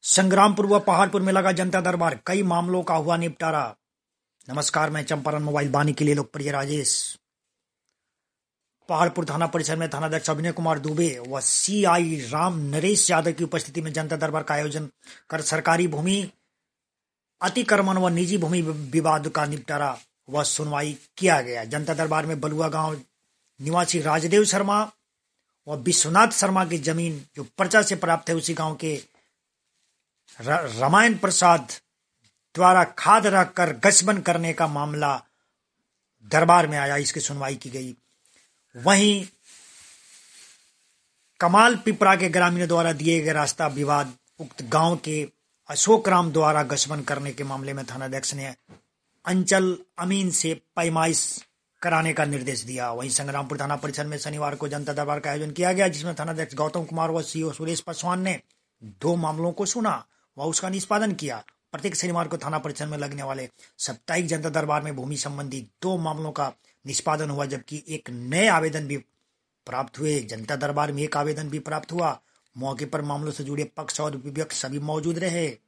संग्रामपुर व पहाड़पुर में लगा जनता दरबार, कई मामलों का हुआ निपटारा। नमस्कार, मैं चंपारण मोबाइल वाणी के लिए लोकप्रिय राजेश। पहाड़पुर थाना परिसर में थानाध्यक्ष अभिनय कुमार दुबे व सीआई राम नरेश यादव की उपस्थिति में जनता दरबार का आयोजन कर सरकारी भूमि अतिक्रमण व निजी भूमि विवाद का निपटारा व सुनवाई किया गया। जनता दरबार में बलुआ गांव निवासी राजदेव शर्मा व विश्वनाथ शर्मा की जमीन जो पर्चा से प्राप्त है, उसी गांव के रामायण प्रसाद द्वारा खाद रखकर गठबंधन करने का मामला दरबार में आया। इसकी सुनवाई की गई। वहीं कमाल पिपरा के ग्रामीणों द्वारा दिए गए रास्ता विवाद उक्त गांव के अशोक राम द्वारा गठबंधन करने के मामले में थानाध्यक्ष ने अंचल अमीन से पैमाइश कराने का निर्देश दिया। वहीं संग्रामपुर थाना परिसर में शनिवार को जनता दरबार का आयोजन किया गया, जिसमें थानाध्यक्ष गौतम कुमार व सीओ सुरेश पासवान ने 2 मामलों को सुना व उसका निष्पादन किया। प्रत्येक शनिवार को थाना परिसर में लगने वाले साप्ताहिक जनता दरबार में भूमि संबंधी 2 मामलों का निष्पादन हुआ, जबकि एक नए आवेदन भी प्राप्त हुए। जनता दरबार में एक आवेदन भी प्राप्त हुआ। मौके पर मामलों से जुड़े पक्ष और विपक्ष सभी मौजूद रहे।